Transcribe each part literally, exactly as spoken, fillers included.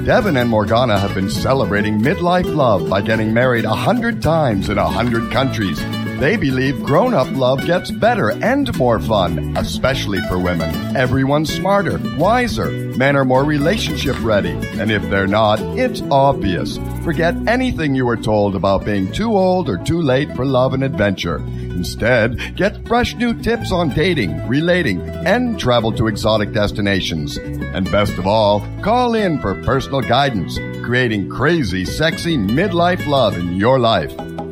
Devin and Morgana have been celebrating midlife love by getting married a hundred times in a hundred countries. They believe grown-up love gets better and more fun, especially for women. Everyone's smarter, wiser. Men are more relationship ready. And if they're not, it's obvious. Forget anything you were told about being too old or too late for love and adventure. Instead, get fresh new tips on dating, relating, and travel to exotic destinations. And best of all, call in for personal guidance, creating crazy, sexy midlife love in your life.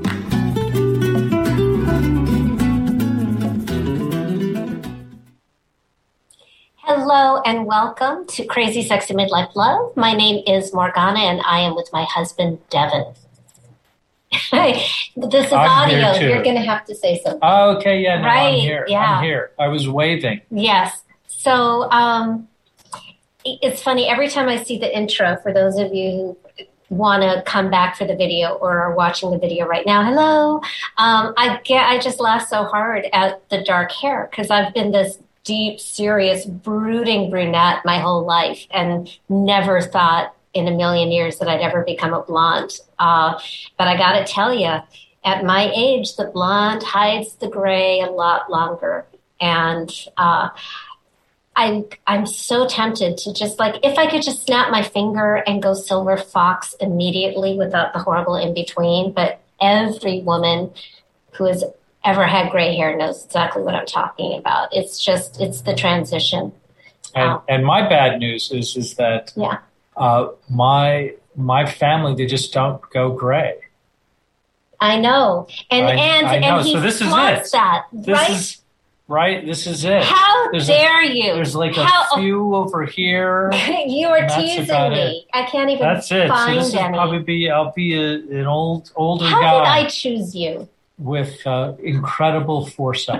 Hello and welcome to Crazy Sexy Midlife Love. My name is Morgana and I am with my husband, Devin. This is I'm audio. You're going to have to say something. Oh, okay, yeah, no, right? I'm here. Yeah. I'm here. I was waving. Yes. So um, it's funny. Every time I see the intro, for those of you who want to come back for the video or are watching the video right now, hello. Um, I get. I just laugh so hard at the dark hair because I've been this deep, serious, brooding brunette my whole life and never thought in a million years that I'd ever become a blonde. Uh, but I got to tell you, at my age, the blonde hides the gray a lot longer. And uh, I, I'm so tempted to just like, if I could just snap my finger and go silver fox immediately without the horrible in between. But every woman who has ever had gray hair knows exactly what I'm talking about. It's just, it's the transition. And, um, and my bad news is is that yeah. uh, my my family, they just don't go gray. I know. And I, and, I know. and he so this is flaunts it. that, this right? Is, right? This is it. How there's dare a, you? There's like How, a few over here. You are teasing me. It. I can't even That's it. find so this any. Is probably be, I'll be a, an old older How guy. did I choose you? With uh, incredible foresight.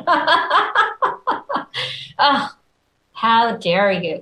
Oh, how dare you?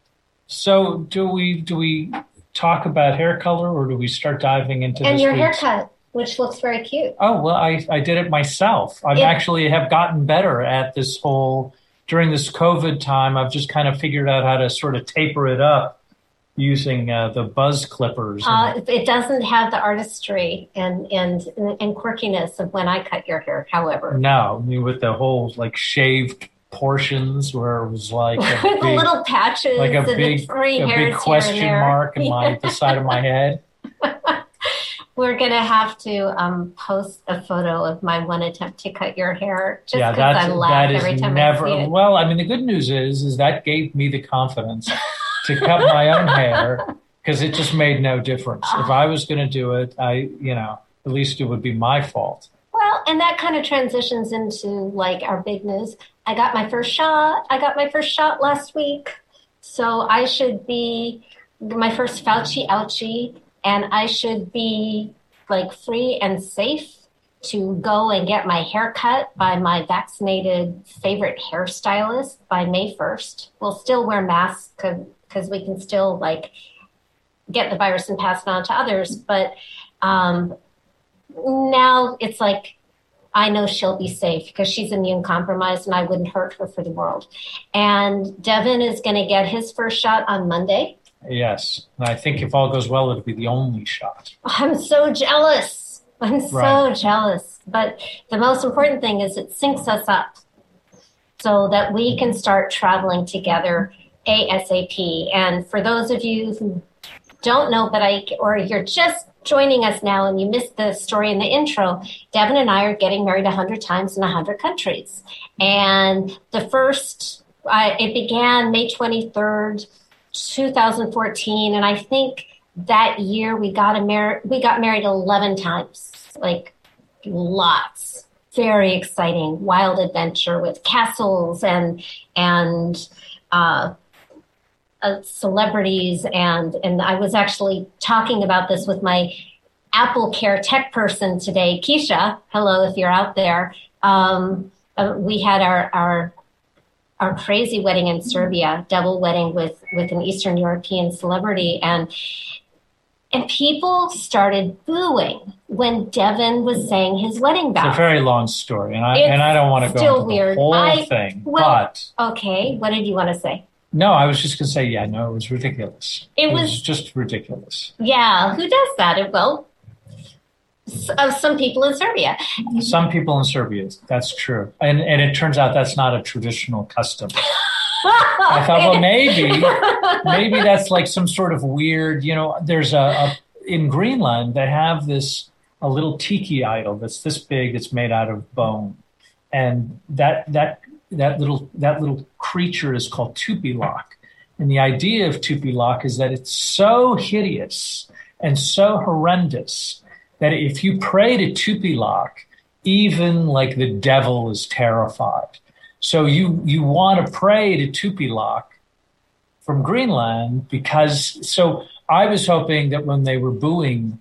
So do we do we talk about hair color or do we start diving into and this your week's... haircut, which looks very cute. Oh, well, I, I did it myself. I actually have gotten better at this whole, during this COVID time, I've just kind of figured out how to sort of taper it up using uh, the buzz clippers. Uh, it doesn't have the artistry and, and and quirkiness of when I cut your hair, however. No, I mean, with the whole like shaved portions where it was like a with big, the little patches, like a and big, the three a hairs big question here and mark in my the side of my head. We're gonna have to um, post a photo of my one attempt to cut your hair, just because yeah, I laugh that every is time never, I see it. Well, I mean, the good news is, is that gave me the confidence to cut my own hair. Because it just made no difference. If I was going to do it, I, you know, at least it would be my fault. Well, and that kind of transitions into like our big news. I got my first shot. I got my first shot last week. So I should be my first Fauci ouchie, and I should be like free and safe to go and get my hair cut by my vaccinated favorite hairstylist by May first. We'll still wear masks because we can still like get the virus and pass it on to others. But um, now it's like, I know she'll be safe because she's immune compromised and I wouldn't hurt her for the world. And Devin is going to get his first shot on Monday. Yes. And I think if all goes well, it'll be the only shot. I'm so jealous. I'm so right. jealous. But the most important thing is it syncs us up so that we can start traveling together ASAP. And for those of you who don't know, but I, or you're just joining us now and you missed the story in the intro, Devin and I are getting married a hundred times in a hundred countries. And the first, uh, it began May twenty-third, two thousand fourteen. And I think that year we got a mar- we got married eleven times, like lots. Very exciting, wild adventure with castles and, and, uh, Uh, celebrities and and I was actually talking about this with my Apple Care tech person today, Keisha. Hello, if you're out there. Um, uh, we had our our our crazy wedding in Serbia, double wedding with with an Eastern European celebrity, and and people started booing when Devin was saying his wedding vows. It's a very long story, and I it's and I don't want to go into weird. the whole I, thing. Well, but okay, what did you want to say? No, I was just going to say, yeah, no, it was ridiculous. It, it was, was just ridiculous. Yeah, who does that? It, well, of some people in Serbia. Some people in Serbia, that's true. And and it turns out that's not a traditional custom. I thought, well, maybe, maybe that's like some sort of weird, you know, there's a, a in Greenland, they have this, a little tiki idol that's this big, it's made out of bone. And that, that, that little, that little creature is called Tupilok. And the idea of Tupilok is that it's so hideous and so horrendous that if you pray to Tupilok, even like the devil is terrified. So you, you want to pray to Tupilok from Greenland because, so I was hoping that when they were booing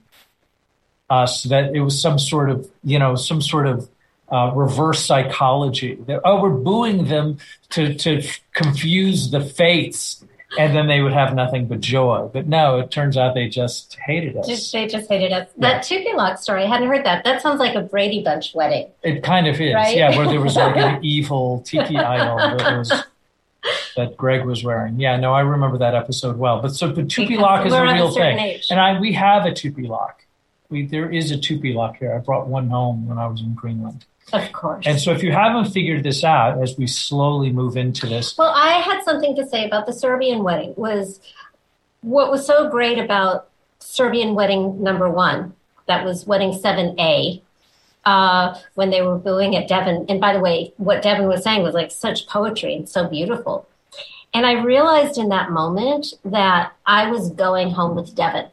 us, that it was some sort of, you know, some sort of uh, reverse psychology. That, oh, we're booing them to, to f- confuse the fates. And then they would have nothing but joy. But no, it turns out they just hated us. Just, they just hated us. Yeah. That Tupilok story, I hadn't heard that. That sounds like a Brady Bunch wedding. It kind of is, right? Yeah, where there was like an evil tiki idol that, was, that Greg was wearing. Yeah, no, I remember that episode well. But so, but Tupilok is a real a thing. Age. And I we have a Tupilok. We There is a Tupilok here. I brought one home when I was in Greenland. Of course. And so if you haven't figured this out as we slowly move into this. Well, I had something to say about the Serbian wedding. Was what was so great about Serbian wedding number one, that was wedding seven A, uh, when they were booing at Devon. And by the way, what Devon was saying was like such poetry and so beautiful. And I realized in that moment that I was going home with Devon.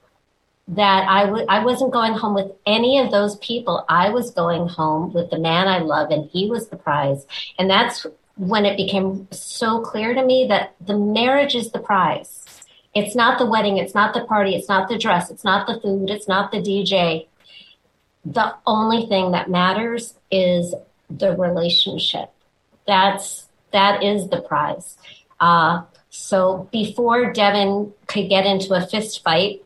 That I w- I wasn't going home with any of those people. I was going home with the man I love, and he was the prize. And that's when it became so clear to me that the marriage is the prize. It's not the wedding. It's not the party. It's not the dress. It's not the food. It's not the D J. The only thing that matters is the relationship. That's, that is the prize. Uh, so before Devon could get into a fist fight,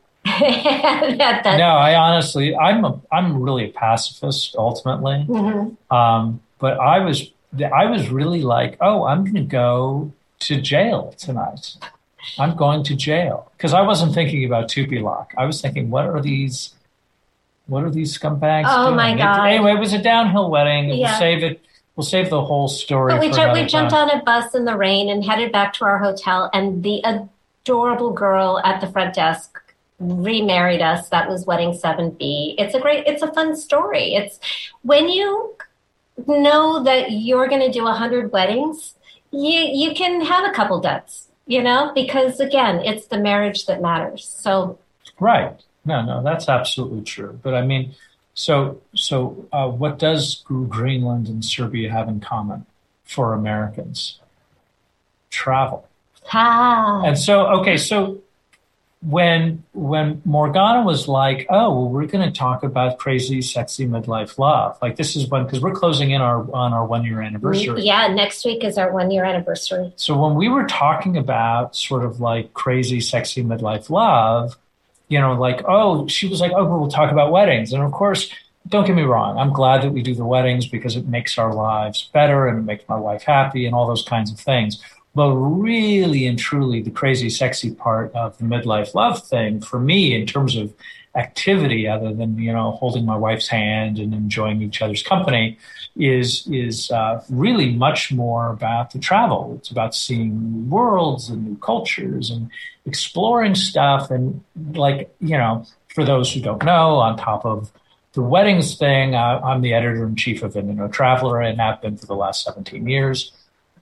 that, that, no, I honestly, I'm a, I'm really a pacifist ultimately. Mm-hmm. Um, but I was, I was really like, oh, I'm going to go to jail tonight. I'm going to jail because I wasn't thinking about Tupilok. I was thinking, what are these, what are these scumbags oh doing? my God. It, anyway, it was a downhill wedding. Yeah. We'll save it. We'll save the whole story. But we, for ju- we jumped time. on a bus in the rain and headed back to our hotel, and the adorable girl at the front desk remarried us. That was wedding seven B. It's a great, it's a fun story. It's when you know that you're going to do a hundred weddings, you, you can have a couple duds, you know, because again, it's the marriage that matters. So. Right. No, no, that's absolutely true. But I mean, so, so uh, what does Greenland and Serbia have in common for Americans? Travel. Ah. And so, okay, so When when Morgana was like, oh, well, we're going to talk about crazy, sexy midlife love. Like this is when, because we're closing in our on our one year anniversary. Yeah, next week is our one year anniversary. So when we were talking about sort of like crazy, sexy midlife love, you know, like, oh, she was like, oh, we'll talk about weddings. And of course, don't get me wrong. I'm glad that we do the weddings because it makes our lives better and it makes my wife happy and all those kinds of things. But really and truly, the crazy, sexy part of the midlife love thing for me in terms of activity, other than, you know, holding my wife's hand and enjoying each other's company, is is uh, really much more about the travel. It's about seeing new worlds and new cultures and exploring stuff. And like, you know, for those who don't know, on top of the weddings thing, uh, I'm the editor-in-chief of Inno Traveler and have been for the last seventeen years.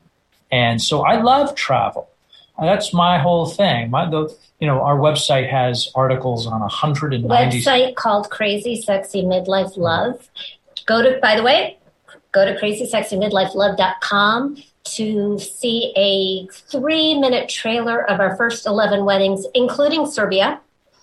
And so I love travel. That's my whole thing. My, the, you know, our website has articles on one hundred ninety. Website called Crazy Sexy Midlife Love. Go to, by the way, go to crazy sexy midlife love dot com to see a three-minute trailer of our first eleven weddings, including Serbia.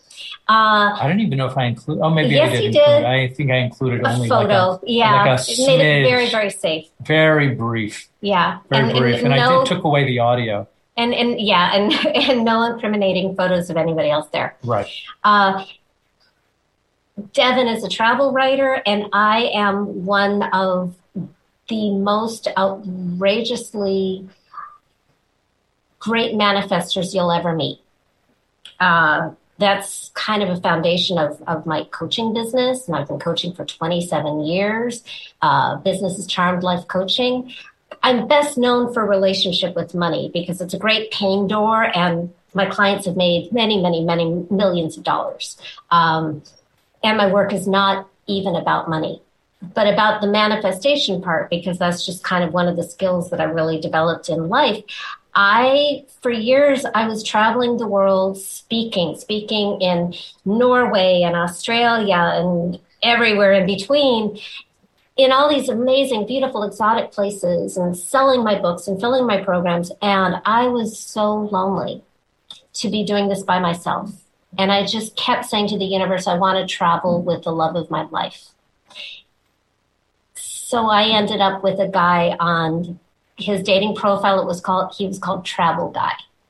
Uh, I don't even know if I include. Oh, maybe yes, I did. you include, did. I think I included a only photo. Like a, yeah, like a it made it very, very safe. Very brief. Yeah, very and, brief, and, and I no, did, took away the audio. And and yeah, and and no incriminating photos of anybody else there. Right. Uh, Devon is a travel writer, and I am one of the most outrageously great manifestors you'll ever meet. Uh, that's kind of a foundation of, of my coaching business. And I've been coaching for twenty-seven years. Uh, business is Charmed Life Coaching. I'm best known for relationship with money because it's a great paying door, and my clients have made many, many, many millions of dollars. Um, and my work is not even about money, but about the manifestation part, because that's just kind of one of the skills that I really developed in life. I, for years, I was traveling the world speaking, speaking in Norway and Australia and everywhere in between, in all these amazing, beautiful, exotic places, and selling my books and filling my programs. And I was so lonely to be doing this by myself. And I just kept saying to the universe, I want to travel with the love of my life. So I ended up with a guy on his dating profile. It was called, he was called Travel Guy.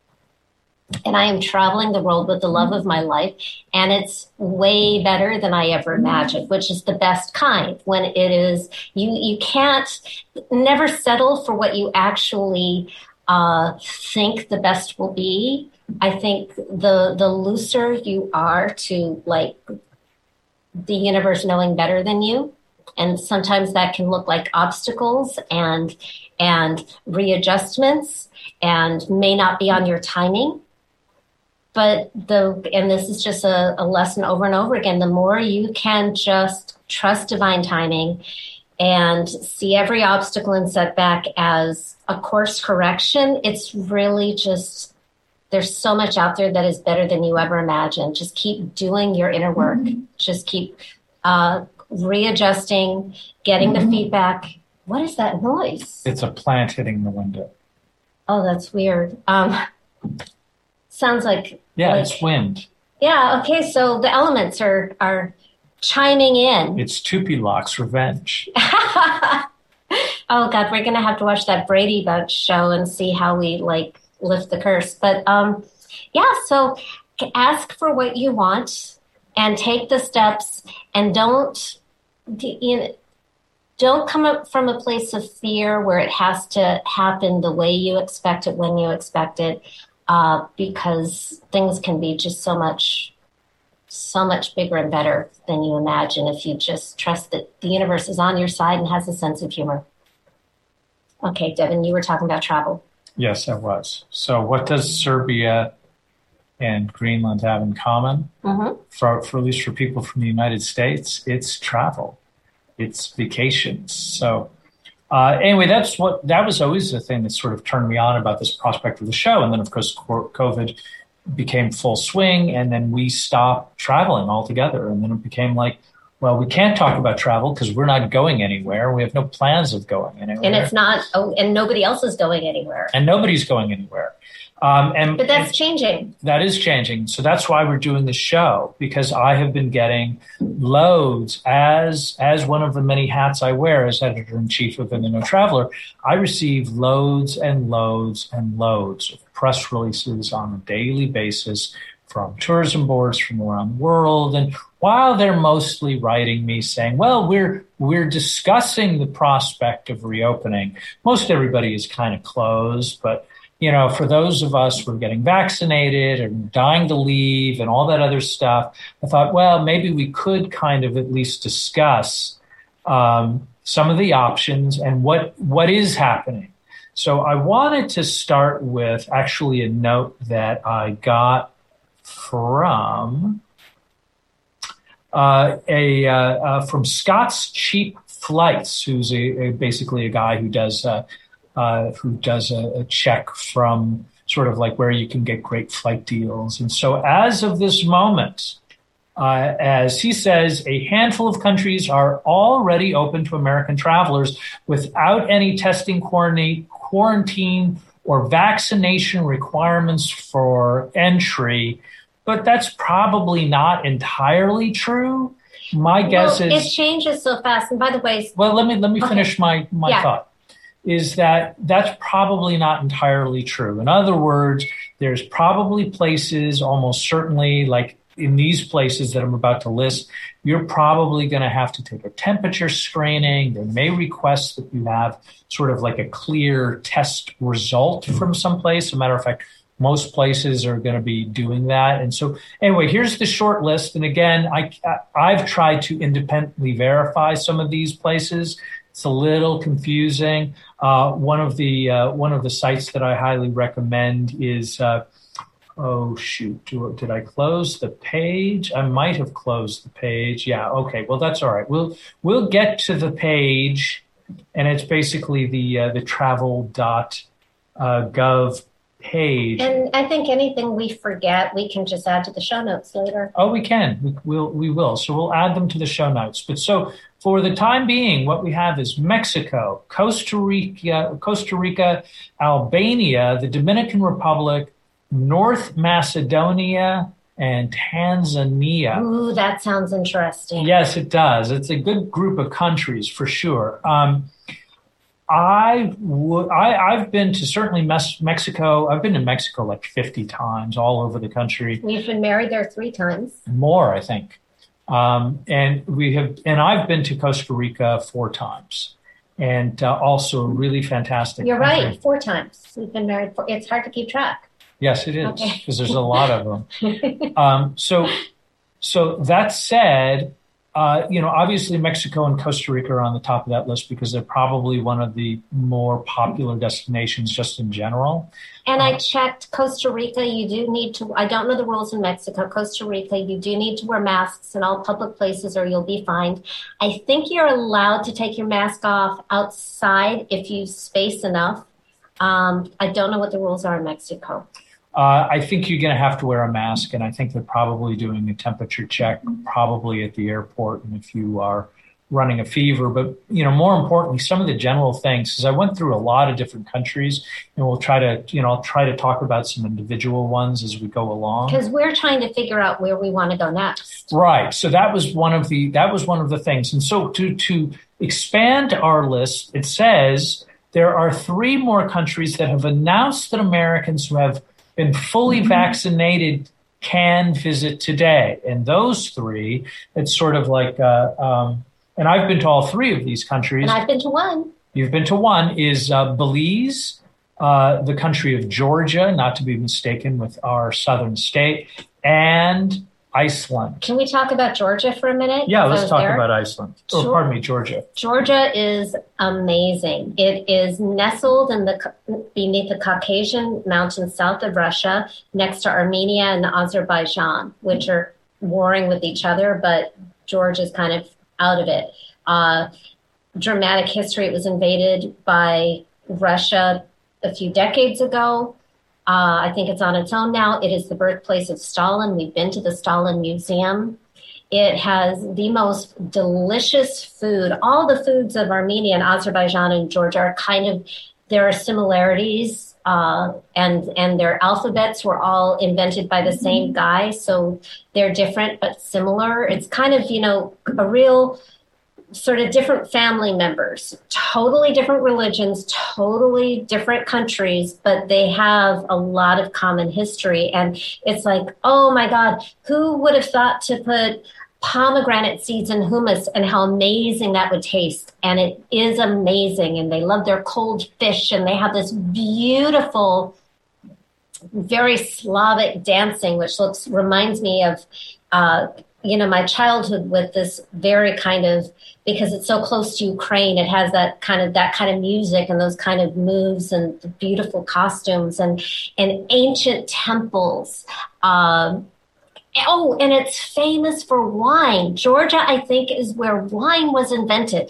And I am traveling the world with the love of my life. And it's way better than I ever imagined, which is the best kind. When it is, you, you can't never settle for what you actually uh, think the best will be. I think the, the looser you are to like the universe knowing better than you. And sometimes that can look like obstacles and, and readjustments, and may not be on your timing. But the, and this is just a, a lesson over and over again, the more you can just trust divine timing and see every obstacle and setback as a course correction, it's really just, there's so much out there that is better than you ever imagined. Just keep doing your inner work. Mm-hmm. Just keep uh, readjusting, getting mm-hmm. the feedback. What is that noise? It's a plant hitting the window. Oh, that's weird. Um, sounds like... Yeah, like, it's wind. Yeah, okay, so the elements are, are chiming in. It's Tupilok's revenge. Oh, God, we're going to have to watch that Brady Bunch show and see how we, like, lift the curse. But, um, yeah, so ask for what you want and take the steps, and don't, you know, don't come up from a place of fear where it has to happen the way you expect it, when you expect it. Uh, because things can be just so much, so much bigger and better than you imagine if you just trust that the universe is on your side and has a sense of humor. Okay, Devin, you were talking about travel. Yes, I was. So what does Serbia and Greenland have in common? Mm-hmm. For, for at least for people from the United States, it's travel. It's vacations. So Uh, anyway, that's what, that was always the thing that sort of turned me on about this prospect of the show. And then, of course, COVID became full swing, and then we stopped traveling altogether. And then it became like, well, we can't talk about travel because we're not going anywhere. We have no plans of going anywhere. And it's not, oh, and nobody else is going anywhere. And nobody's going anywhere. Um, and, but that's and changing. That is changing. So that's why we're doing this show, because I have been getting loads as as one of the many hats I wear as editor-in-chief of In the Know Traveler. I receive loads and loads and loads of press releases on a daily basis from tourism boards from around the world. And while they're mostly writing me saying, well, we're we're discussing the prospect of reopening, most everybody is kind of closed, but you know, for those of us who are getting vaccinated and dying to leave and all that other stuff, I thought, well, maybe we could kind of at least discuss um, some of the options and what what is happening. So I wanted to start with actually a note that I got from uh, a uh, uh, from Scott's Cheap Flights, who's a, a basically a guy who does. Uh, Uh, who does a, a check from sort of like where you can get great flight deals. And so as of this moment, uh, as he says, a handful of countries are already open to American travelers without any testing, quarantine, quarantine or vaccination requirements for entry. But that's probably not entirely true. My guess well, is... It changes so fast. And by the way... Well, let me, let me okay. finish my, my yeah. thought. Is that that's probably not entirely true. In other words, there's probably places, almost certainly like in these places that I'm about to list, you're probably going to have to take a temperature screening. They may request that you have sort of like a clear test result from someplace. As a matter of fact, most places are going to be doing that. And so anyway, here's the short list. And again, I, I've tried to independently verify some of these places. It's a little confusing. Uh, one of the uh, one of the sites that I highly recommend is, uh, oh, shoot, did I close the page? I might have closed the page. Yeah, okay, well, that's all right. We'll we'll get to the page, and it's basically the uh, the travel dot gov page. And I think anything we forget, we can just add to the show notes later. Oh, we can. We will. We will. So we'll add them to the show notes. But so for the time being, what we have is Mexico, Costa Rica, Costa Rica, Albania, the Dominican Republic, North Macedonia, and Tanzania. Ooh, that sounds interesting. Yes, it does. It's a good group of countries for sure. Um, I would. I, I've been to certainly Mes- Mexico. I've been to Mexico like fifty times, all over the country. We've been married there three times. More, I think. Um, and we have, and I've been to Costa Rica four times, and uh, also a really fantastic. You're country. right, four times. We've been married. For, it's hard to keep track. Yes, it is, because okay. there's a lot of them. um, so, so that said. Uh, you know, obviously Mexico and Costa Rica are on the top of that list because they're probably one of the more popular destinations just in general. And uh, I checked Costa Rica. You do need to, I don't know the rules in Mexico. Costa Rica, you do need to wear masks in all public places or you'll be fined. I think you're allowed to take your mask off outside if you space enough. Um, I don't know what the rules are in Mexico. Uh, I think you're going to have to wear a mask, and I think they're probably doing a temperature check probably at the airport and if you are running a fever. But, you know, more importantly, some of the general things, because I went through a lot of different countries, and we'll try to, you know, I'll try to talk about some individual ones as we go along. Because we're trying to figure out where we want to go next. Right. So that was one of the, that was one of the things. And so to, to expand our list, it says there are three more countries that have announced that Americans who have been fully vaccinated can visit today. And those three, it's sort of like, uh, um, and I've been to all three of these countries. And I've been to one. You've been to one, is uh, Belize, uh, the country of Georgia, not to be mistaken with our southern state, and Iceland. Can we talk about Georgia for a minute? Yeah, let's talk there. about Iceland. Or Sure. pardon me, Georgia. Georgia is amazing. It is nestled in the beneath the Caucasian mountains south of Russia, next to Armenia and Azerbaijan, which are warring with each other, but Georgia's kind of out of it. Uh, dramatic history. It was invaded by Russia a few decades ago. Uh, I think it's on its own now. It is the birthplace of Stalin. We've been to the Stalin Museum. It has the most delicious food. All the foods of Armenia and Azerbaijan and Georgia are kind of, there are similarities, uh, and, and their alphabets were all invented by the same guy. So they're different but similar. It's kind of, you know, a real sort of different family members, totally different religions, totally different countries, but they have a lot of common history. And it's like, oh my God, who would have thought to put pomegranate seeds in hummus and how amazing that would taste? And it is amazing. And they love their cold fish, and they have this beautiful, very Slavic dancing, which looks, reminds me of, uh, you know, my childhood with this very kind of, because it's so close to Ukraine, it has that kind of, that kind of music and those kind of moves and the beautiful costumes and, and ancient temples. Um, oh, and it's famous for wine. Georgia, I think, is where wine was invented.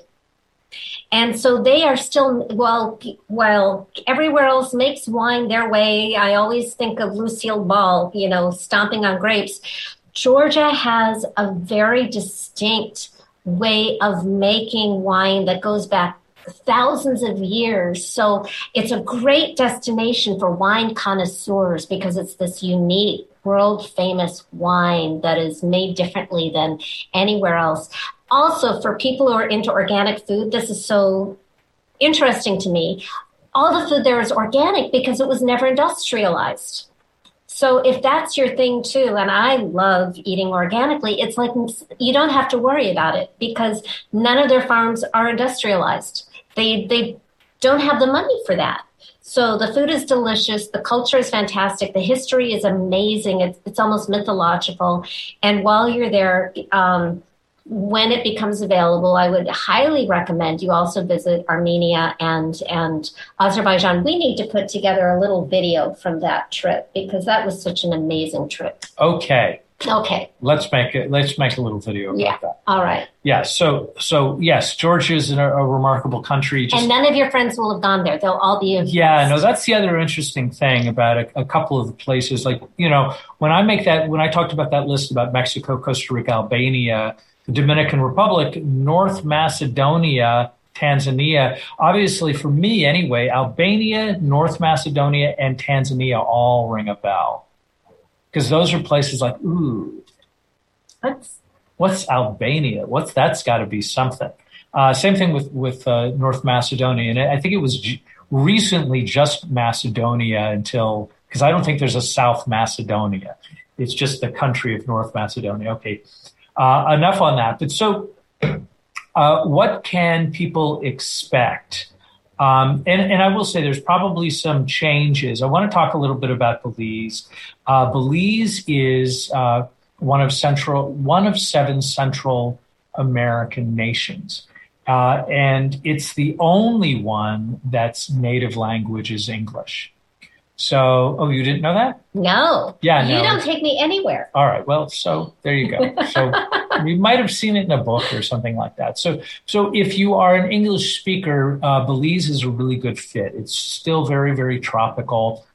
And so they are still, well, while everywhere else makes wine their way, I always think of Lucille Ball, you know, stomping on grapes. Georgia has a very distinct way of making wine that goes back thousands of years. So it's a great destination for wine connoisseurs because it's this unique, world famous wine that is made differently than anywhere else. Also, for people who are into organic food, this is so interesting to me. All the food there is organic because it was never industrialized. So if that's your thing too, and I love eating organically, it's like you don't have to worry about it because none of their farms are industrialized. They they don't have the money for that. So the food is delicious. The culture is fantastic. The history is amazing. It's, it's almost mythological. And while you're there, um, when it becomes available, I would highly recommend you also visit Armenia and and Azerbaijan. We need to put together a little video from that trip because that was such an amazing trip. Okay. Okay. Let's make it. Let's make a little video about yeah. that. All right. Yeah. So so yes, Georgia is a, a remarkable country. Just, and none of your friends will have gone there. They'll all be. Influenced. Yeah. No, that's the other interesting thing about a, a couple of the places. Like you know, when I make that, when I talked about that list about Mexico, Costa Rica, Albania, the Dominican Republic, North Macedonia, Tanzania. Obviously, for me anyway, Albania, North Macedonia, and Tanzania all ring a bell. Because those are places like, ooh, what's, what's Albania? What's That's got to be something. Uh, same thing with, with uh, North Macedonia. And I think it was j- recently just Macedonia until, because I don't think there's a South Macedonia. It's just the country of North Macedonia. Okay. Uh, enough on that. But so uh, what can people expect? Um, and, and I will say there's probably some changes. I want to talk a little bit about Belize. Uh, Belize is uh, one of central, one of seven Central American nations. Uh, and it's the only one that's native language is English. So, oh, you didn't know that? No. Yeah, no. You don't take me anywhere. All right. Well, so there you go. So we might have seen it in a book or something like that. So, so if you are an English speaker, uh, Belize is a really good fit. It's still very, very tropical.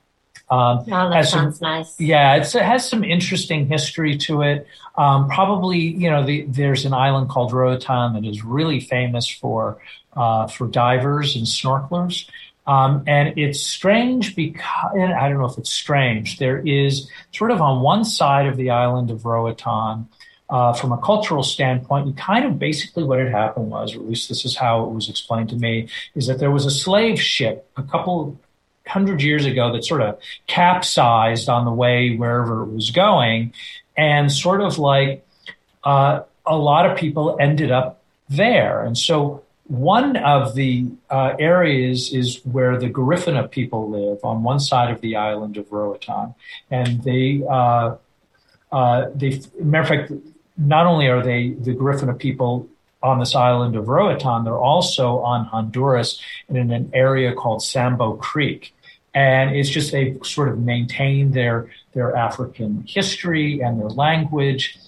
Um, oh, that sounds some, nice. Yeah, it's, it has some interesting history to it. Um, probably, you know, the, there's an island called Roatan that is really famous for uh, for divers and snorkelers. Um, and it's strange because, and I don't know if it's strange, there is sort of on one side of the island of Roatan, uh, from a cultural standpoint, you kind of basically what had happened was, or at least this is how it was explained to me, is that there was a slave ship a couple hundred years ago that sort of capsized on the way wherever it was going. And sort of like uh, a lot of people ended up there. And so one of the uh, areas is where the Garifuna people live on one side of the island of Roatan. And they, uh, uh, they, matter of fact, not only are they the Garifuna people on this island of Roatan, they're also on Honduras and in an area called Sambo Creek. And it's just they've sort of maintained their, their African history and their language.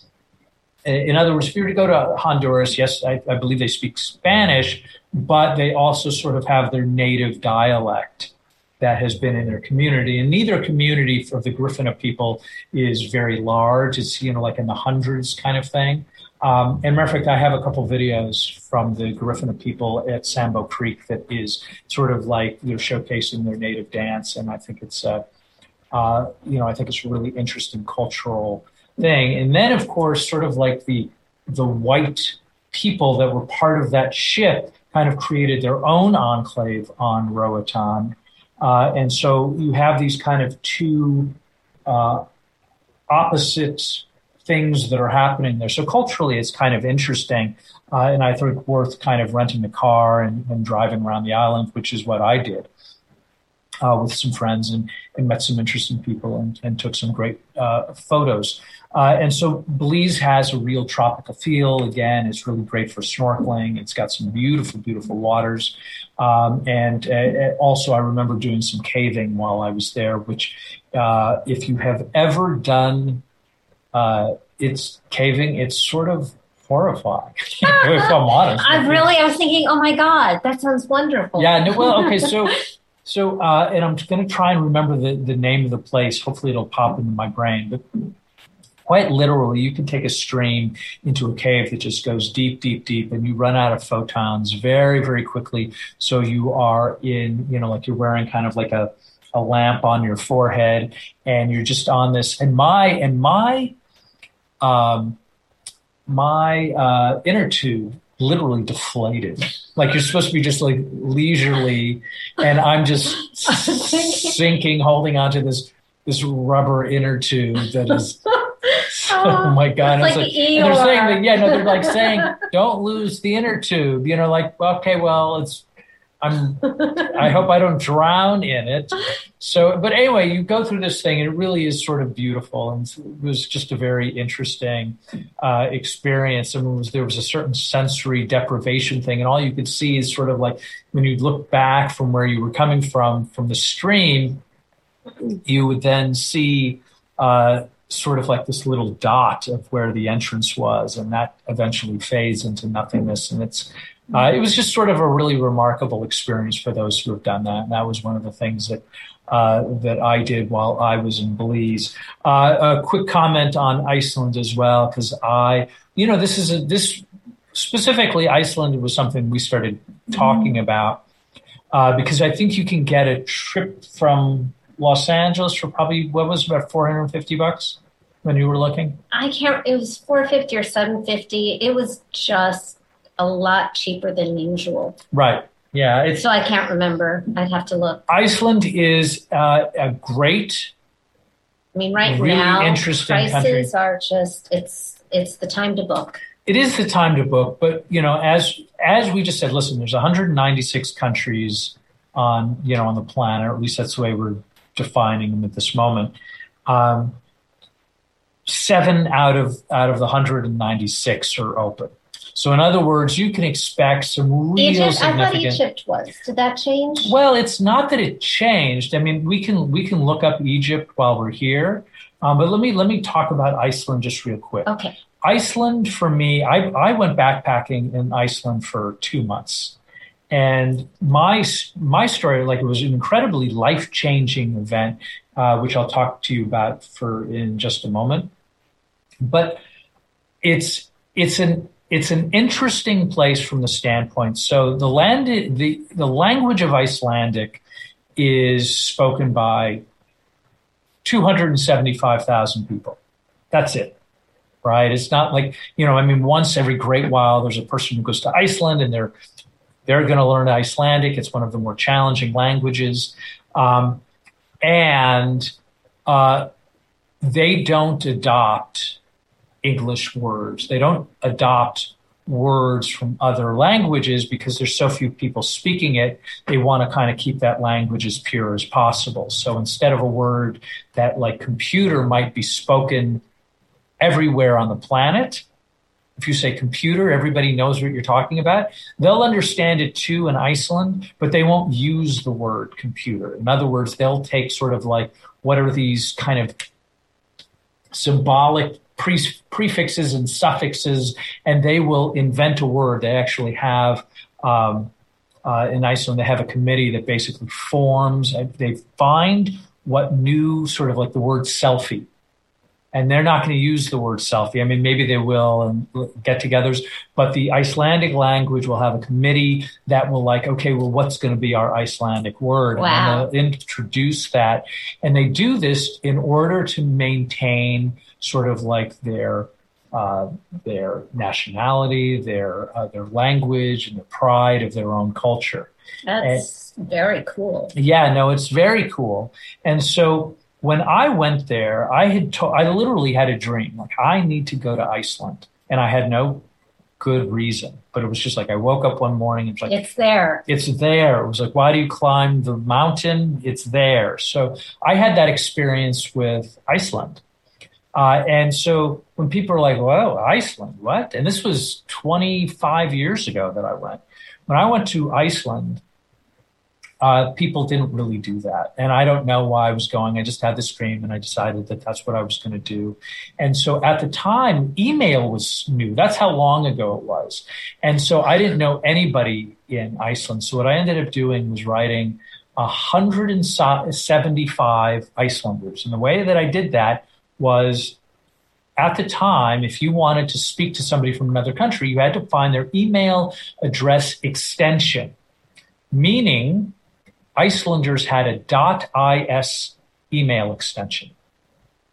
In other words, if you were to go to Honduras, yes, I, I believe they speak Spanish, but they also sort of have their native dialect that has been in their community. And neither community for the Garifuna people is very large. It's, you know, like in the hundreds kind of thing. Um, and matter of fact, I have a couple videos from the Garifuna people at Sambo Creek that is sort of like they're showcasing their native dance. And I think it's, uh, uh, you know, I think it's a really interesting cultural thing. And then, of course, sort of like the the white people that were part of that ship kind of created their own enclave on Roatan. Uh, and so you have these kind of two uh, opposite things that are happening there. So culturally, it's kind of interesting. Uh, and I think worth kind of renting a car and, and driving around the island, which is what I did. Uh, with some friends and, and met some interesting people and, and took some great uh, photos. Uh, and so Belize has a real tropical feel. Again, it's really great for snorkeling. It's got some beautiful, beautiful waters. Um, and uh, also I remember doing some caving while I was there, which uh, if you have ever done uh, it's caving, it's sort of horrifying, if I'm honest. I really, I was thinking, oh my God, that sounds wonderful. Yeah, no, well, okay, so... So, uh, and I'm going to try and remember the, the name of the place. Hopefully it'll pop into my brain. But quite literally, you can take a stream into a cave that just goes deep, deep, deep, and you run out of photons very, very quickly. So you are in, you know, like you're wearing kind of like a, a lamp on your forehead, and you're just on this. And my, and my, um, my uh, inner tube literally deflated. Like you're supposed to be just like leisurely, and I'm just sinking, holding onto this this rubber inner tube that is, oh my God. It's like, like, the and they're saying that, yeah, no, they're like saying, don't lose the inner tube. You know, like, okay, well, it's, I'm, I hope I don't drown in it. So, but anyway, you go through this thing and it really is sort of beautiful. And it was just a very interesting uh, experience. I mean, it was, there was a certain sensory deprivation thing. And all you could see is sort of like when you look back from where you were coming from, from the stream, you would then see uh, sort of like this little dot of where the entrance was. And that eventually fades into nothingness. And it's, Uh, it was just sort of a really remarkable experience for those who have done that. And that was one of the things that uh, that I did while I was in Belize. Uh, a quick comment on Iceland as well, because I, you know, this is a, this specifically Iceland was something we started talking mm-hmm. about uh, because I think you can get a trip from Los Angeles for probably, what was it, about four hundred fifty bucks when you were looking? I can't, it was four hundred fifty or seven hundred fifty. It was just a lot cheaper than usual. Right. Yeah. It's, so I can't remember. I'd have to look. Iceland is uh, a great, I mean, right really now, interesting prices country. are just, it's it's the time to book. It is the time to book. But, you know, as as we just said, listen, there's one hundred ninety-six countries on, you know, on the planet, or at least that's the way we're defining them at this moment. Um, seven out of out of the one hundred ninety-six are open. So in other words, you can expect some real Egypt, significant. I thought Egypt was. Did that change? Well, it's not that it changed. I mean, we can we can look up Egypt while we're here, um, but let me let me talk about Iceland just real quick. Okay. Iceland for me, I I went backpacking in Iceland for two months, and my my story, like, it was an incredibly life-changing event, uh, which I'll talk to you about for in just a moment. But it's it's an It's an interesting place from the standpoint. So the land, the, the language of Icelandic is spoken by two hundred seventy-five thousand people. That's it, right? It's not like, you know, I mean, once every great while, there's a person who goes to Iceland and they're, they're going to learn Icelandic. It's one of the more challenging languages. Um, and uh, they don't adopt English words. They don't adopt words from other languages because there's so few people speaking it. They want to kind of keep that language as pure as possible. So instead of a word that, like, computer might be spoken everywhere on the planet, if you say computer, everybody knows what you're talking about. They'll understand it too in Iceland, but they won't use the word computer. In other words, they'll take sort of like, what are these kind of symbolic Pre- prefixes and suffixes, and they will invent a word. They actually have, um, uh, in Iceland, they have a committee that basically forms, they find what new sort of like the word selfie. And they're not going to use the word selfie. I mean, maybe they will in get-togethers, but the Icelandic language will have a committee that will, like, okay, well, what's going to be our Icelandic word? Wow. And they'll introduce that. And they do this in order to maintain sort of like their uh, their nationality, their uh, their language, and the pride of their own culture. That's and, very cool. Yeah, no, it's very cool. And so when I went there, I had to- I literally had a dream, like, I need to go to Iceland, and I had no good reason, but it was just like I woke up one morning and it's like, it's there. It's there. It was like, why do you climb the mountain? It's there. So I had that experience with Iceland. Uh, and so when people are like, well, Iceland, what? And this was twenty-five years ago that I went. When I went to Iceland, uh, people didn't really do that. And I don't know why I was going. I just had this dream and I decided that that's what I was going to do. And so at the time, email was new. That's how long ago it was. And so I didn't know anybody in Iceland. So what I ended up doing was writing one hundred seventy-five Icelanders. And the way that I did that was, at the time, if you wanted to speak to somebody from another country, you had to find their email address extension, meaning Icelanders had a .is email extension.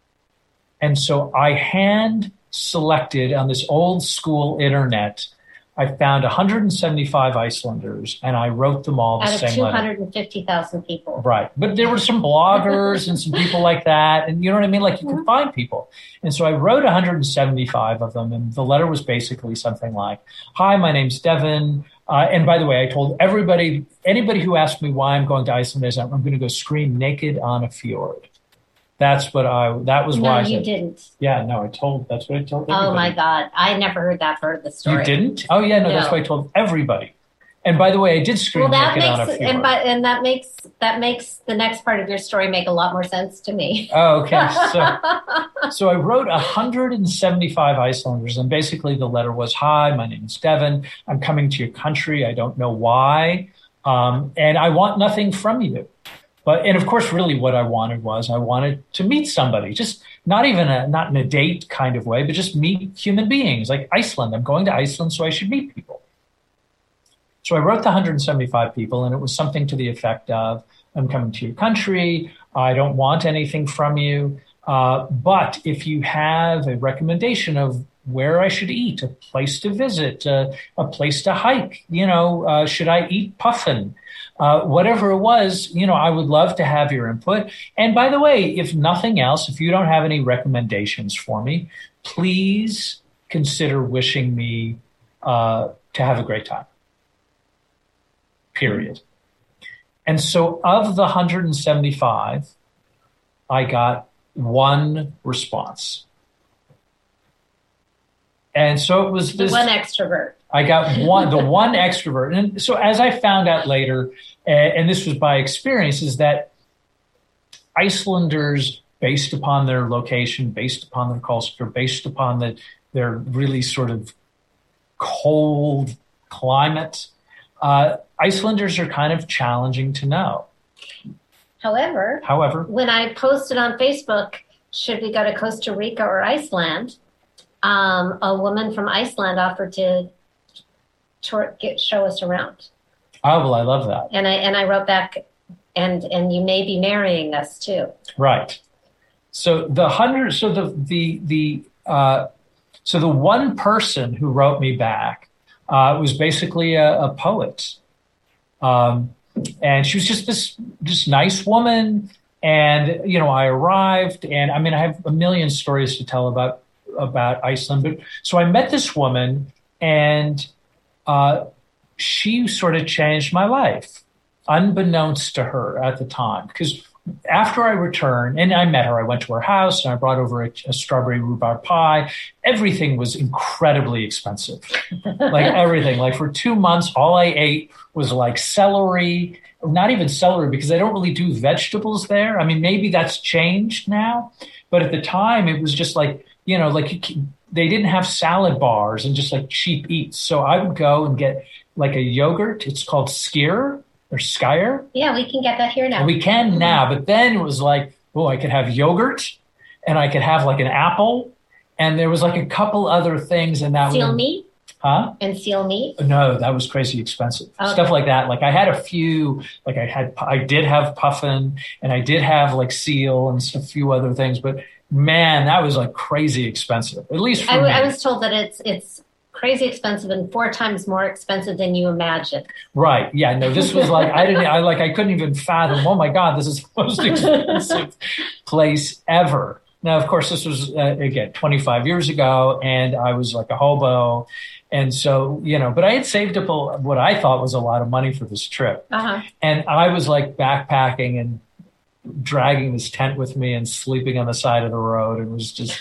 And so I hand selected on this old school internet I found one hundred seventy-five Icelanders, and I wrote them all the out of same two letter. hundred fifty thousand people. Right. But there were some bloggers and some people like that. And you know what I mean? Like you Mm-hmm. could find people. And so I wrote one hundred seventy-five of them. And the letter was basically something like, hi, my name's Devin. Uh, and by the way, I told everybody, anybody who asked me why I'm going to Iceland is I'm, I'm going to go scream naked on a fjord. That's what I, that was No, why I you said, didn't. yeah, no, I told, that's what I told everybody. Oh my God. I never heard that part of the story. You didn't? Oh yeah, no, No. that's what I told everybody. And by the way, I did scream Well, that naked on a makes, fjord. and, by, and that makes, that makes the next part of your story make a lot more sense to me. Oh, okay. So, so I wrote one hundred seventy-five Icelanders, and basically the letter was, hi, my name is Devin. I'm coming to your country. I don't know why. Um, and I want nothing from you. But, and of course, really what I wanted was I wanted to meet somebody, just not even a, not in a date kind of way, but just meet human beings like Iceland. I'm going to Iceland, so I should meet people. So I wrote the one hundred seventy-five people, and it was something to the effect of, I'm coming to your country. I don't want anything from you. Uh, but if you have a recommendation of where I should eat, a place to visit, uh, a place to hike, you know, uh, should I eat puffin? Uh, whatever it was, you know, I would love to have your input. And by the way, if nothing else, if you don't have any recommendations for me, please consider wishing me uh, to have a great time. Period. And so of the one hundred seventy-five, I got one response. And so it was this. The one extrovert. I got one, the one extrovert. And so as I found out later, uh, and this was by experience, is that Icelanders, based upon their location, based upon their culture, based upon the, their really sort of cold climate, uh, Icelanders are kind of challenging to know. However, However, when I posted on Facebook, should we go to Costa Rica or Iceland? Um, a woman from Iceland offered to tour, get, show us around. oh, well, I love that. And I and I wrote back, and and you may be marrying us too. Right. So the hundred, so the, the, the, uh, so the one person who wrote me back, uh, was basically a, a poet. Um, and she was just this, this nice woman. And, you know, I arrived, and I mean, I have a million stories to tell about, about Iceland, but so I met this woman, and, uh, she sort of changed my life, unbeknownst to her at the time, because after I returned, and I met her, I went to her house and I brought over a, a strawberry rhubarb pie. Everything was incredibly expensive. Like everything. Like for two months, all I ate was like celery, not even celery, because they don't really do vegetables there. I mean, maybe that's changed now, but at the time it was just like, you know, like you, they didn't have salad bars and just like cheap eats. So I would go and get like a yogurt. It's called skyr. Or Skyer. Yeah, we can get that here now. We can now, but then it was like, oh, I could have yogurt, and I could have like an apple, and there was like a couple other things, and that seal was, meat, huh? And seal meat. No, that was crazy expensive. Okay. Stuff like that. Like I had a few, like I had, I did have puffin, and I did have like seal and a few other things, but man, that was like crazy expensive. At least for I, me. I was told that it's it's. crazy expensive and four times more expensive than you imagine. Right. Yeah. No, this was like, I didn't, I like, I couldn't even fathom, oh my God, this is the most expensive place ever. Now, of course, this was, uh, again, twenty-five years ago, and I was like a hobo. And so, you know, but I had saved up a, what I thought was a lot of money for this trip. Uh-huh. And I was like backpacking and dragging this tent with me and sleeping on the side of the road. It was just,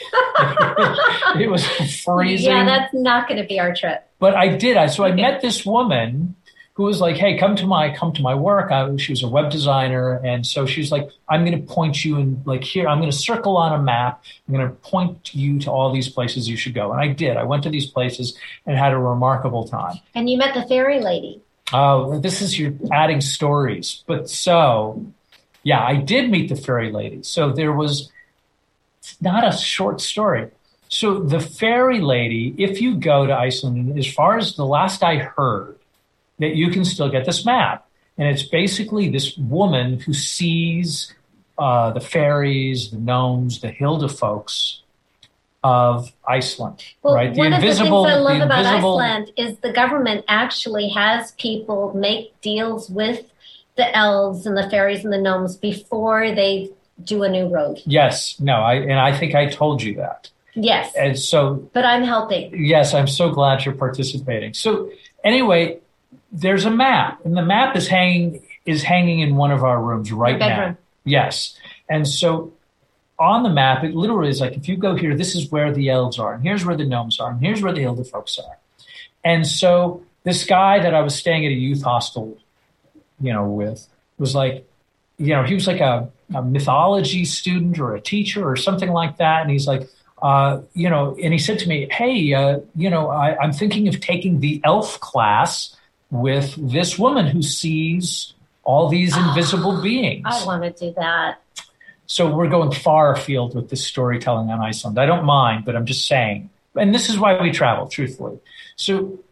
it was freezing. Yeah, that's not going to be our trip. But I did. I so I Okay. met this woman who was like, "Hey, come to my come to my work." I, she was a web designer, and so she's like, "I'm going to point you in like here. I'm going to circle on a map. I'm going to point you to all these places you should go." And I did. I went to these places and had a remarkable time. And you met the fairy lady. Oh, this is you're adding stories. But so, yeah, I did meet the fairy lady. So there was. It's not a short story. So the fairy lady, if you go to Iceland, as far as the last I heard, that you can still get this map. And it's basically this woman who sees uh, the fairies, the gnomes, the Hilda folks of Iceland, well, right? The one invisible, of the things I love about invisible... Iceland is the government actually has people make deals with the elves and the fairies and the gnomes before they do a new road. Yes, no, I and I think I told you that. Yes. And so, but I'm helping. Yes, I'm so glad you're participating. So anyway, there's a map, and the map is hanging is hanging in one of our rooms right now. Yes, and so. On the map, it literally is like, if you go here, this is where the elves are, and here's where the gnomes are, and here's where the elder folks are. And so this guy that I was staying at a youth hostel, you know, with was like, you know, he was like a, a mythology student or a teacher or something like that. And he's like, uh, you know, and he said to me, hey, uh, you know, I, I'm thinking of taking the elf class with this woman who sees all these invisible oh, beings. I want to do that. So we're going far afield with this storytelling on Iceland. I don't mind, but I'm just saying. And this is why we travel, truthfully. So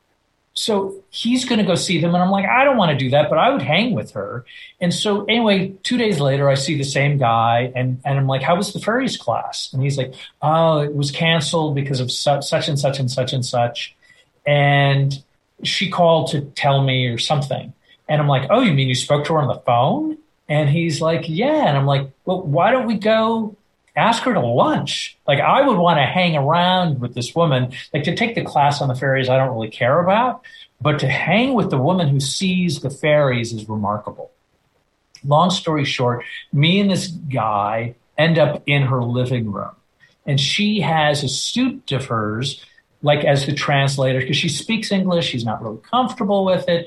so he's going to go see them. And I'm like, I don't want to do that, but I would hang with her. And so anyway, two days later, I see the same guy. And, and I'm like, how was the fairies class? And he's like, oh, it was canceled because of such, such and such and such and such. And she called to tell me or something. And I'm like, oh, you mean you spoke to her on the phone? And he's like, yeah. And I'm like, well, why don't we go ask her to lunch? Like, I would want to hang around with this woman. Like, to take the class on the fairies, I don't really care about. But to hang with the woman who sees the fairies is remarkable. Long story short, me and this guy end up in her living room. And she has a student of hers, like, as the translator, because she speaks English. She's not really comfortable with it.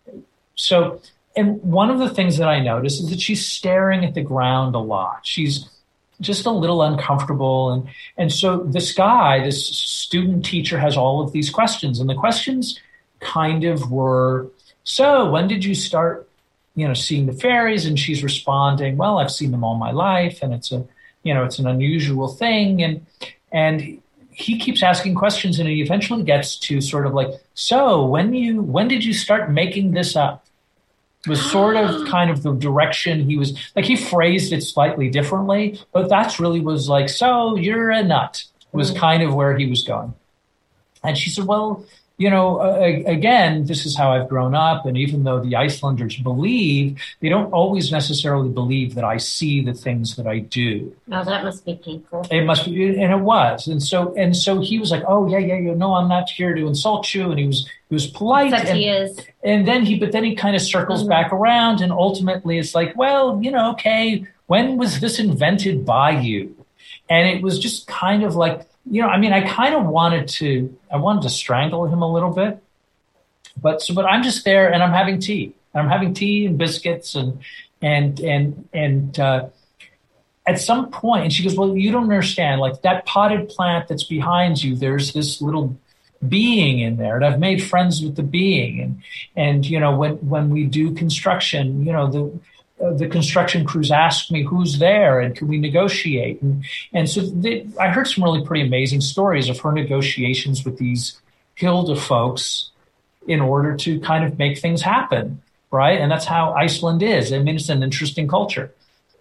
So... And one of the things that I noticed is that she's staring at the ground a lot. She's just a little uncomfortable. And, and so this guy, this student teacher, has all of these questions. And the questions kind of were, so when did you start, you know, seeing the fairies? And she's responding, well, I've seen them all my life. And it's a, you know, it's an unusual thing. And, and he keeps asking questions, and he eventually gets to sort of like, so when you, when did you start making this up? Was sort of kind of the direction he was, like, he phrased it slightly differently, but that's really was like, so you're a nut, was kind of where he was going. And she said, well, you know, uh, again, this is how I've grown up. And even though the Icelanders believe, they don't always necessarily believe that I see the things that I do. Oh, that must be painful. It must be, and it was. And so, and so he was like, oh, yeah, yeah, yeah, no, I'm not here to insult you. And he was, he was polite. Except and, he is. And then he, but then he kind of circles mm-hmm. back around, and ultimately it's like, well, you know, okay, when was this invented by you? And it was just kind of like, you know, I mean, I kind of wanted to, I wanted to strangle him a little bit, but so, but I'm just there and I'm having tea. I'm having tea and biscuits and, and, and, and, uh, at some point, and she goes, well, you don't understand, like that potted plant that's behind you, there's this little being in there, and I've made friends with the being. And, and, you know, when, when we do construction, you know, the, Uh, the construction crews ask me who's there and can we negotiate. And, and so they, I heard some really pretty amazing stories of her negotiations with these Hilda folks in order to kind of make things happen, right? And that's how Iceland is. I mean, it's an interesting culture.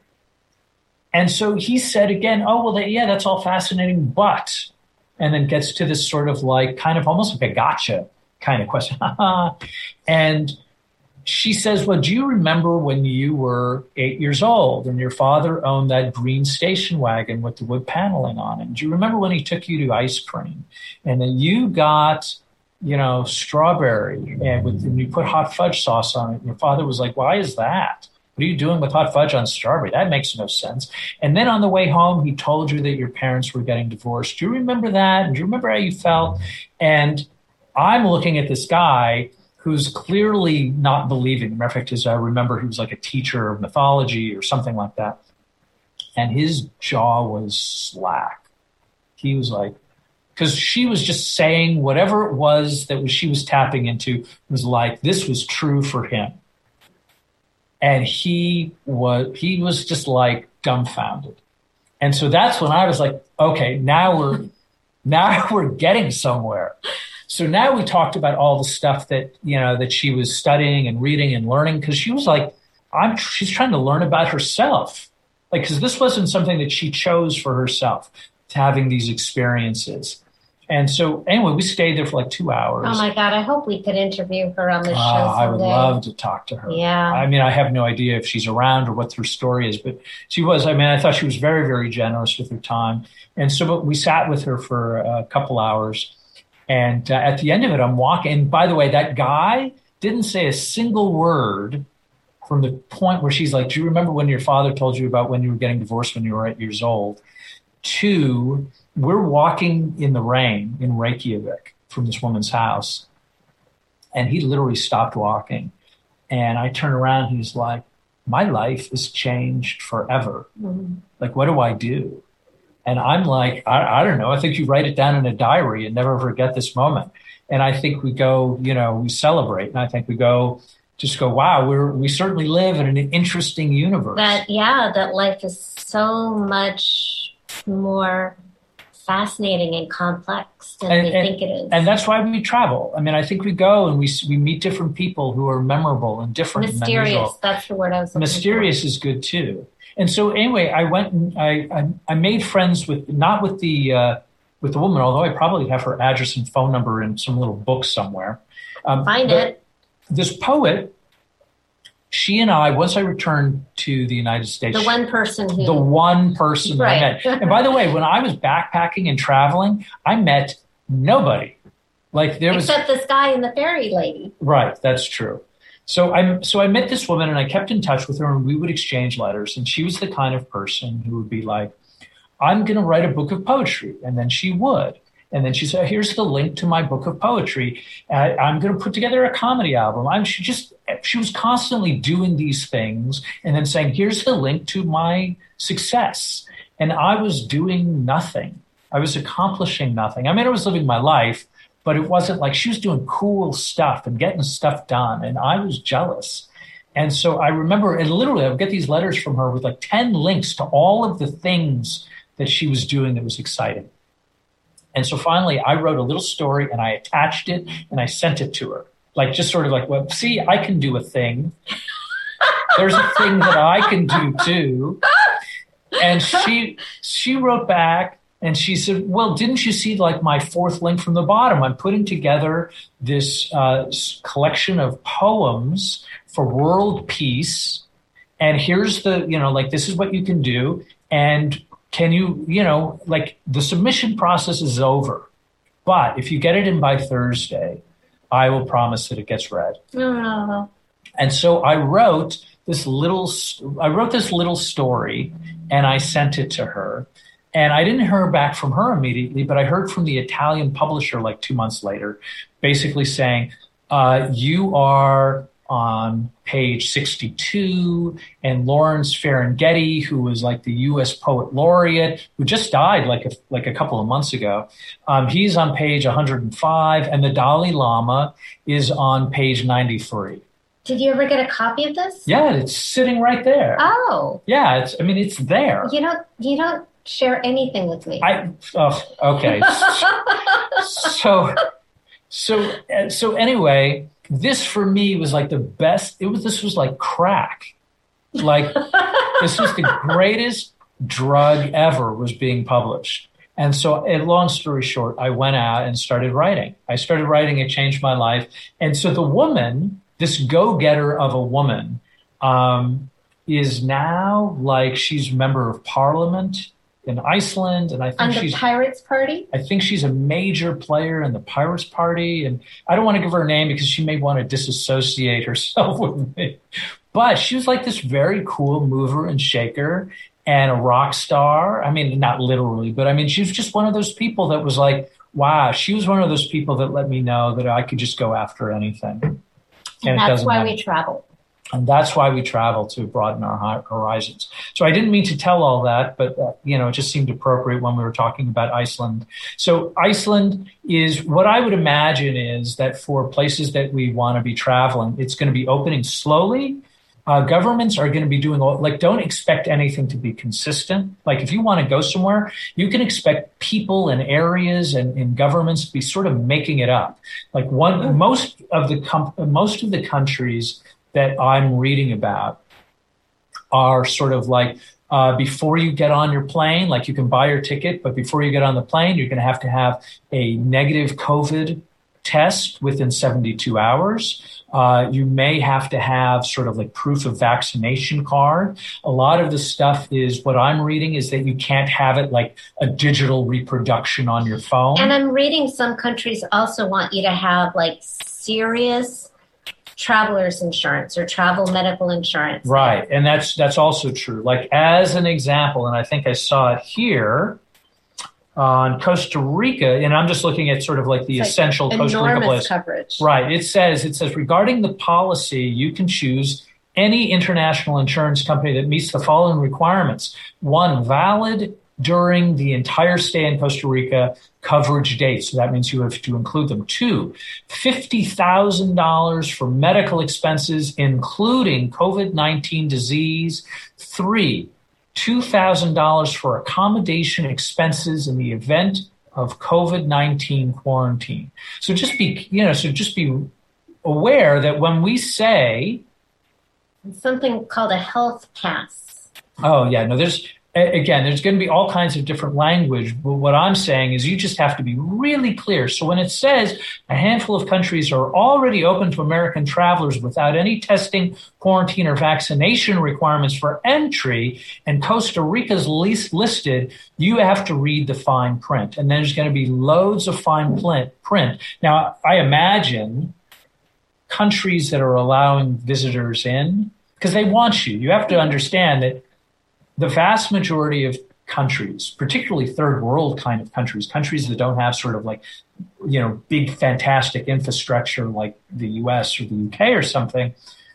And so he said again, oh, well, that, yeah, that's all fascinating, but, and then gets to this sort of like kind of almost like a gotcha kind of question. And she says, well, do you remember when you were eight years old and your father owned that green station wagon with the wood paneling on it? Do you remember when he took you to ice cream and then you got, you know, strawberry and, with, and you put hot fudge sauce on it? And your father was like, why is that? What are you doing with hot fudge on strawberry? That makes no sense. And then on the way home, he told you that your parents were getting divorced. Do you remember that? And do you remember how you felt? And I'm looking at this guy who's clearly not believing. Matter of fact, as I remember, he was like a teacher of mythology or something like that. And his jaw was slack. He was like, because she was just saying whatever it was that was, she was tapping into was like, this was true for him. And he was, he was just like dumbfounded. And so that's when I was like, okay, now we're, now we're getting somewhere. So now we talked about all the stuff that, you know, that she was studying and reading and learning, because she was like, I'm, she's trying to learn about herself. Like, because this wasn't something that she chose for herself. having these experiences. And so anyway, we stayed there for like two hours. Oh my God, I hope we could interview her on this show uh, someday. I would love to talk to her. Yeah. I mean, I have no idea if she's around or what her story is, but she was, I mean, I thought she was very, very generous with her time. And so we sat with her for a couple hours. And uh, at the end of it, I'm walking. And by the way, that guy didn't say a single word from the point where she's like, do you remember when your father told you about when you were getting divorced when you were eight years old? To, we're walking in the rain in Reykjavik from this woman's house. And he literally stopped walking. And I turned around and he's like, my life is changed forever. Mm-hmm. Like, what do I do? And I'm like, I, I don't know. I think you write it down in a diary and never forget this moment. And I think we go, you know, we celebrate. And I think we go, just go, wow, we're, we certainly live in an interesting universe. That, yeah, that life is so much more fascinating and complex than and, we and, think it is. And that's why we travel. I mean, I think we go and we we meet different people who are memorable and different. Mysterious, that's the word I was looking Mysterious for. is good too. And so anyway, I went and I, I, I made friends with, not with the uh, with the woman, although I probably have her address and phone number in some little book somewhere. Um, Find it. This poet, she and I, once I returned to the United States. The one person who. The one person right. I met. And by the way, when I was backpacking and traveling, I met nobody. Like there was. Except this guy and the fairy lady. Right, that's true. So I so I met this woman and I kept in touch with her and we would exchange letters. And she was the kind of person who would be like, I'm going to write a book of poetry. And then she would. And then she said, here's the link to my book of poetry. Uh, I'm going to put together a comedy album. I'm she just she was constantly doing these things and then saying, here's the link to my success. And I was doing nothing. I was accomplishing nothing. I mean, I was living my life. But it wasn't like she was doing cool stuff and getting stuff done. And I was jealous. And so I remember, and literally I would get these letters from her with like ten links to all of the things that she was doing that was exciting. And so finally I wrote a little story and I attached it and I sent it to her. Like just sort of like, well, see, I can do a thing. There's a thing that I can do too. And she she wrote back. And she said, well, didn't you see like my fourth link from the bottom? I'm putting together this uh, collection of poems for world peace. And here's the, you know, like, this is what you can do. And can you, you know, like the submission process is over. But if you get it in by Thursday, I will promise that it gets read. Oh. And so I wrote this little, I wrote this little story and I sent it to her. And I didn't hear back from her immediately, but I heard from the Italian publisher like two months later, basically saying, uh, you are on page sixty-two, and Lawrence Ferlinghetti, who was like the U S Poet Laureate, who just died like a, like a couple of months ago, um, he's on page one hundred five, and the Dalai Lama is on page ninety-three. Did you ever get a copy of this? Yeah, it's sitting right there. Oh. Yeah, it's. I mean, it's there. You don't. You don't. Share anything with me. I oh, okay. so so so anyway, this for me was like the best. It was this was like crack. Like this was the greatest drug ever was being published. And so, a long story short, I went out and started writing. I started writing. It changed my life. And so the woman, this go-getter of a woman, um, is now like she's a member of parliament in Iceland, and I think on the she's Pirates Party. I think she's a major player in the Pirates Party, and I don't want to give her a name because she may want to disassociate herself with me. But she was like this very cool mover and shaker and a rock star. I mean, not literally, but I mean, she was just one of those people that was like, wow. She was one of those people that let me know that I could just go after anything, and, and that's why matter. we travel. And that's why we travel, to broaden our horizons. So I didn't mean to tell all that, but, uh, you know, it just seemed appropriate when we were talking about Iceland. So Iceland is what I would imagine is that for places that we want to be traveling, it's going to be opening slowly. Uh, governments are going to be doing all, like, don't expect anything to be consistent. Like, if you want to go somewhere, you can expect people and areas and, and governments to be sort of making it up. Like one, most of the com- most of the countries that I'm reading about are sort of like Uh, before you get on your plane, like you can buy your ticket, but before you get on the plane, you're going to have to have a negative COVID test within seventy-two hours. Uh, you may have to have sort of like proof of vaccination card. A lot of the stuff is what I'm reading is that you can't have it like a digital reproduction on your phone. And I'm reading some countries also want you to have like serious traveler's insurance or travel medical insurance. Right. And that's that's also true. Like as an example, and I think I saw it here on Costa Rica, and I'm just looking at sort of like the it's essential like Costa Rica list. Coverage. Right. It says, it says regarding the policy, you can choose any international insurance company that meets the following requirements. One, valid during the entire stay in Costa Rica coverage date. So that means you have to include them. Two, fifty thousand dollars for medical expenses, including COVID nineteen disease. Three, two thousand dollars for accommodation expenses in the event of COVID nineteen quarantine. So just be, you know, so just be aware that when we say something called a health pass. Oh yeah, no, there's, again, there's going to be all kinds of different language, but what I'm saying is you just have to be really clear. So when it says a handful of countries are already open to American travelers without any testing, quarantine, or vaccination requirements for entry, and Costa Rica's least listed, you have to read the fine print. And there's going to be loads of fine print. Now, I imagine countries that are allowing visitors in, because they want you. You have to understand that the vast majority of countries, particularly third world kind of countries, countries that don't have sort of like, you know, big, fantastic infrastructure like the U S or the U K or something,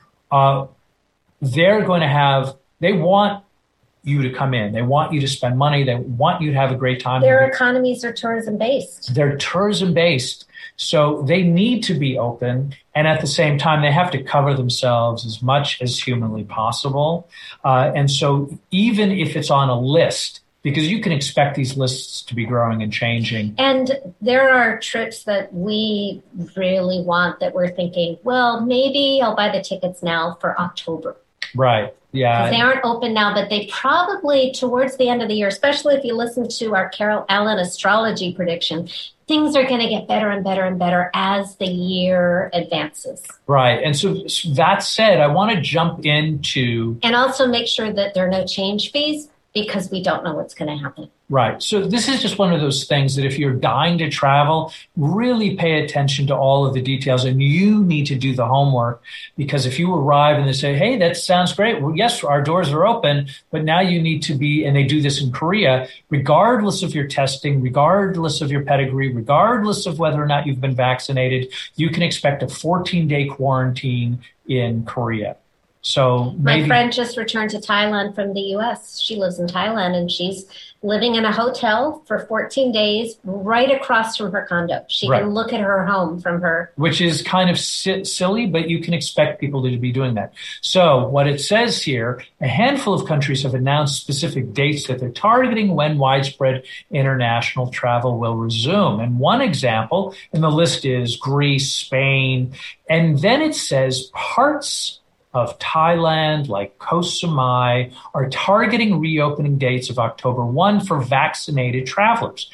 uh, they're going to have, they want you to come in. They want you to spend money. They want you to have a great time. Their economies are tourism based. They're tourism based. So they need to be open. And at the same time, they have to cover themselves as much as humanly possible. Uh, and so even if it's on a list, because you can expect these lists to be growing and changing. And there are trips that we really want that we're thinking, well, maybe I'll buy the tickets now for October. Right. Yeah. They aren't open now, but they probably towards the end of the year, especially if you listen to our Carol Allen astrology prediction, things are going to get better and better and better as the year advances. Right. And so, so that said, I want to jump into... And also make sure that there are no change fees because we don't know what's going to happen. Right. So this is just one of those things that if you're dying to travel, really pay attention to all of the details, and you need to do the homework, because if you arrive and they say, hey, that sounds great. Well, yes, our doors are open, but now you need to be, and they do this in Korea, regardless of your testing, regardless of your pedigree, regardless of whether or not you've been vaccinated, you can expect a fourteen day quarantine in Korea. So maybe- my friend just returned to Thailand from the U S. She lives in Thailand and she's living in a hotel for fourteen days right across from her condo. She right. can look at her home from her. Which is kind of si- silly, but you can expect people to be doing that. So what it says here, a handful of countries have announced specific dates that they're targeting when widespread international travel will resume. And one example, and the list is Greece, Spain, and then it says parts of Thailand, like Koh Samui, are targeting reopening dates of October first for vaccinated travelers.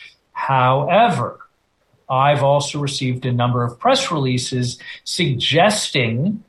However, I've also received a number of press releases suggesting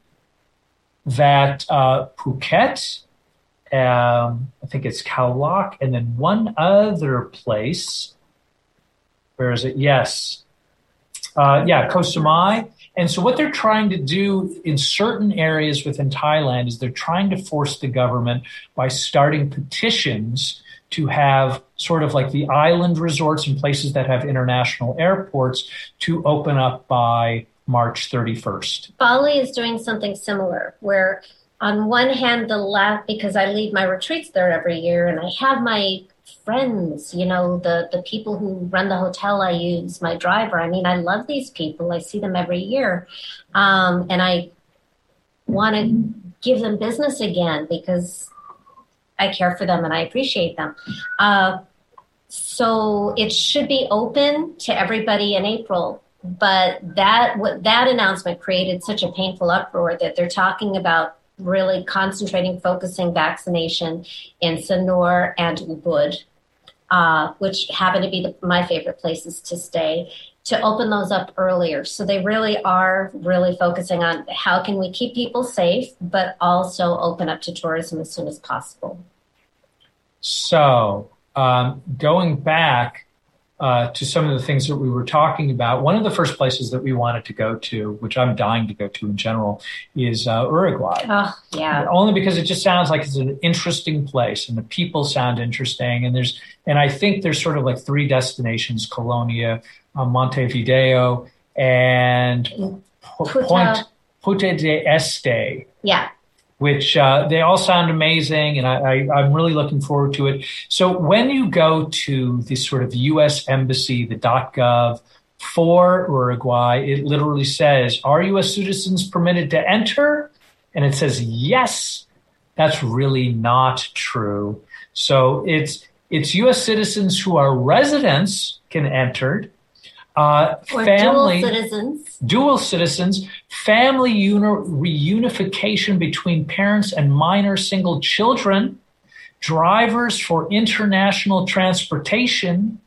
that uh, Phuket, um, I think it's Khao Lak, and then one other place, where is it? Yes. Uh, yeah, Koh Samui. And so what they're trying to do in certain areas within Thailand is they're trying to force the government by starting petitions to have sort of like the island resorts and places that have international airports to open up by March thirty-first. Bali is doing something similar where on one hand, the last, because I lead my retreats there every year and I have my friends, you know, the, the people who run the hotel I use, my driver. I mean, I love these people. I see them every year. Um, and I want to give them business again because I care for them and I appreciate them. Uh, so it should be open to everybody in April. But that what that announcement created such a painful uproar that they're talking about really concentrating, focusing vaccination in Sanur and Ubud, uh, which happen to be the, my favorite places to stay, to open those up earlier. So they really are really focusing on how can we keep people safe, but also open up to tourism as soon as possible. So um, going back uh, to some of the things that we were talking about, one of the first places that we wanted to go to, which I'm dying to go to in general, is uh, Uruguay. Oh, yeah. Only because it just sounds like it's an interesting place and the people sound interesting. And there's, and I think there's sort of like three destinations: Colonia, uh, Montevideo, and Puta. Point Punta de Este. Yeah. Which uh, they all sound amazing, and I, I, I'm really looking forward to it. So when you go to the sort of U S Embassy, the .gov for Uruguay, it literally says, "Are U S citizens permitted to enter?" And it says, yes. That's really not true. So it's it's U S citizens who are residents can enter. Uh, or family, dual citizens. Dual citizens, family uni- reunification between parents and minor single children, drivers for international transportation,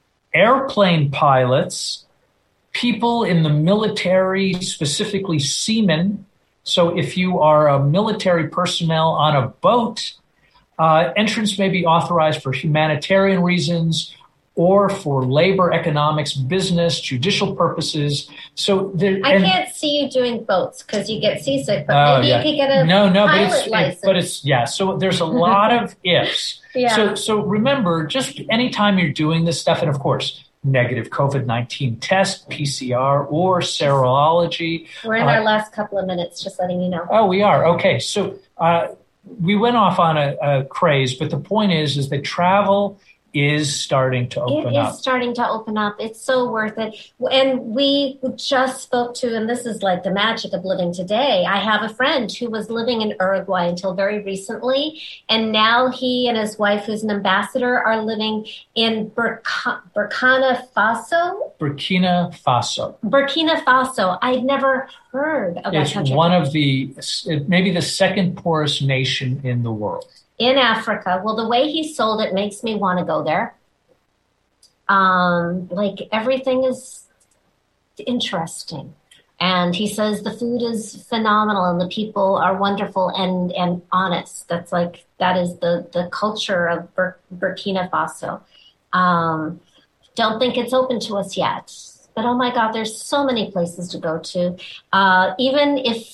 airplane pilots, people in the military, specifically seamen. So if you are a military personnel on a boat, uh, entrance may be authorized for humanitarian reasons or for labor, economics, business, judicial purposes. So there, I and, can't see you doing boats because you get seasick, but oh, maybe yeah. you could get a no, no, pilot but it's, license. It, but it's, yeah, so there's a lot of ifs. Yeah. So, so remember, just anytime you're doing this stuff, and of course, negative COVID nineteen test, P C R, or serology. We're in uh, our last couple of minutes, just letting you know. Oh, we are. Okay. So uh, we went off on a, a craze, but the point is, is that travel is starting to open up. It is starting to open up. It's so worth it. And we just spoke to, and this is like the magic of living today. I have a friend who was living in Uruguay until very recently, and now he and his wife, who's an ambassador, are living in Burkina, Burkina Faso. Burkina Faso. Burkina Faso. I'd never heard of it's that country. It's one of the, maybe the second poorest nation in the world. In Africa. Well, the way he sold it makes me want to go there. Um, like everything is interesting. And he says the food is phenomenal and the people are wonderful and, and honest. That's like, that is the, the culture of Bur- Burkina Faso. Um, don't think it's open to us yet. But oh my God, there's so many places to go to. Uh, even if,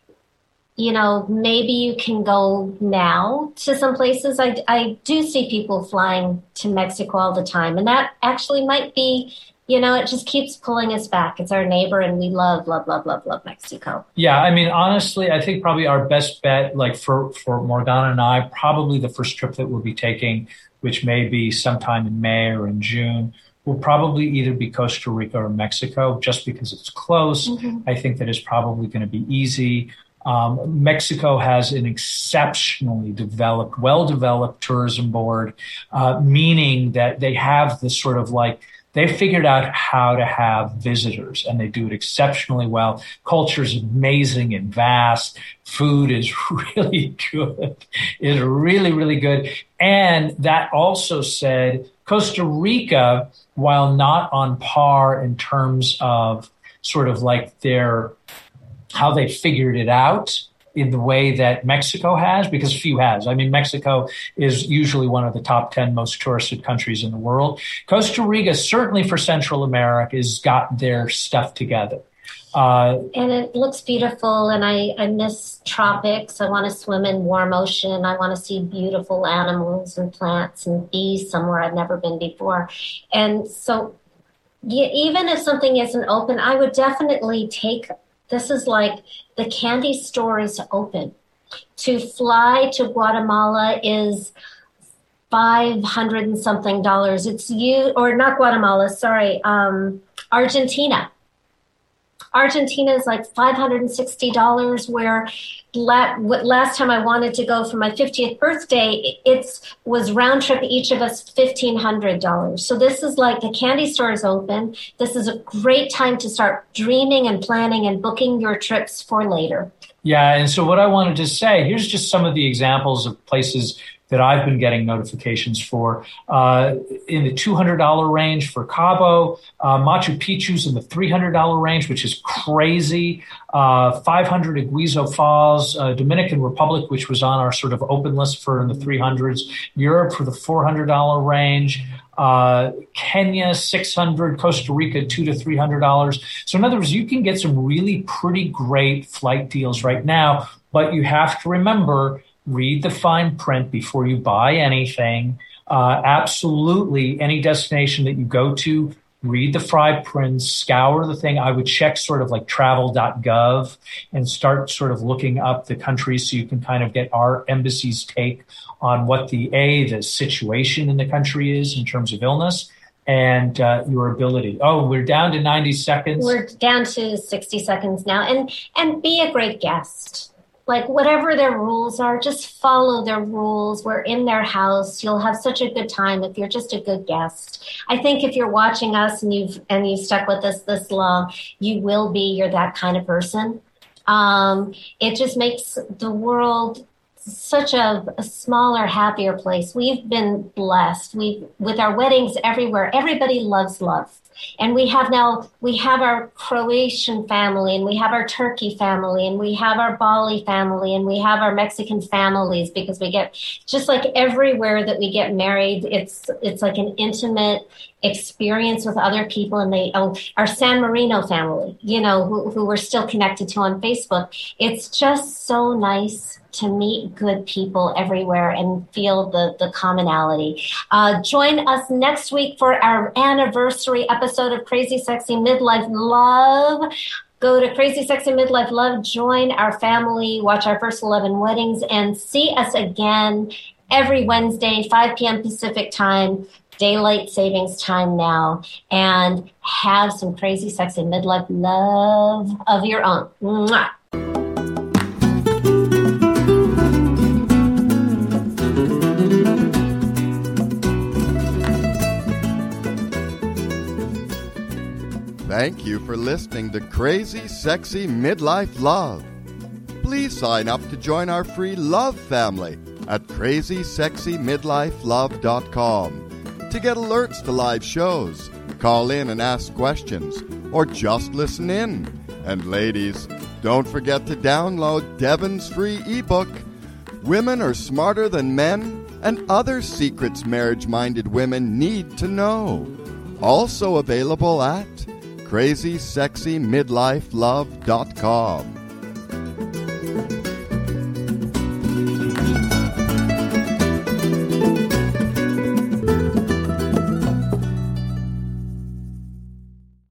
you know, maybe you can go now to some places. I, I do see people flying to Mexico all the time. And that actually might be, you know, it just keeps pulling us back. It's our neighbor and we love, love, love, love, love Mexico. Yeah. I mean, honestly, I think probably our best bet, like for, for Morgana and I, probably the first trip that we'll be taking, which may be sometime in May or in June, will probably either be Costa Rica or Mexico, just because it's close. Mm-hmm. I think that it's probably going to be easy. Um, Mexico has an exceptionally developed, well-developed tourism board, uh, meaning that they have this sort of like, they figured out how to have visitors and they do it exceptionally well. Culture is amazing and vast. Food is really good. It's really, really good. And that also said, Costa Rica, while not on par in terms of sort of like their how they figured it out in the way that Mexico has, because few has. I mean, Mexico is usually one of the top ten most touristed countries in the world. Costa Rica, certainly for Central America, has got their stuff together. Uh, and it looks beautiful, and I, I miss tropics. I want to swim in warm ocean. I want to see beautiful animals and plants and bees somewhere I've never been before. And so yeah, even if something isn't open, I would definitely take This is like the candy store is open. To fly to Guatemala is five hundred and something dollars. It's you, or not Guatemala, sorry, um, Argentina. Argentina is like five hundred sixty dollars, where la- last time I wanted to go for my fiftieth birthday, it was round trip each of us fifteen hundred dollars. So this is like the candy store is open. This is a great time to start dreaming and planning and booking your trips for later. Yeah, and so what I wanted to say, here's just some of the examples of places that I've been getting notifications for. Uh, in the two hundred dollars range for Cabo, uh, Machu Picchu's in the three hundred dollars range, which is crazy. Uh, five hundred Iguazu Falls, uh, Dominican Republic, which was on our sort of open list for in the three hundreds, Europe for the four hundred dollars range, uh, Kenya, six hundred, Costa Rica, two to three hundred dollars. So in other words, you can get some really pretty great flight deals right now, but you have to remember, read the fine print before you buy anything. Uh, absolutely, any destination that you go to, read the fine print, scour the thing. I would check sort of like travel dot gov and start sort of looking up the countries so you can kind of get our embassy's take on what the, A, the situation in the country is in terms of illness, and uh, your ability. Oh, we're down to ninety seconds. We're down to sixty seconds now. And and be a great guest. Like, whatever their rules are, just follow their rules. We're in their house. You'll have such a good time if you're just a good guest. I think if you're watching us and you've and you've stuck with us this long, you will be. You're that kind of person. Um, it just makes the world such a, a smaller, happier place. We've been blessed. We with our weddings everywhere. Everybody loves love. And we have now, we have our Croatian family, and we have our Turkey family, and we have our Bali family, and we have our Mexican families, because we get, just like everywhere that we get married, it's it's like an intimate experience with other people. And they, oh, our San Marino family, you know, who, who we're still connected to on Facebook. It's just so nice to meet good people everywhere and feel the, the commonality. Uh, join us next week for our anniversary episode of Crazy Sexy Midlife Love. Go to Crazy Sexy Midlife Love, join our family, watch our first eleven weddings, and see us again every Wednesday, five p.m. Pacific time, daylight savings time now, and have some crazy sexy midlife love of your own. Mwah. Thank you for listening to Crazy Sexy Midlife Love. Please sign up to join our free love family at crazy sexy midlife love dot com to get alerts to live shows, call in and ask questions, or just listen in. And ladies, don't forget to download Devin's free ebook, Women Are Smarter Than Men, and Other Secrets Marriage-Minded Women Need to Know. Also available at crazy sexy midlife love dot com.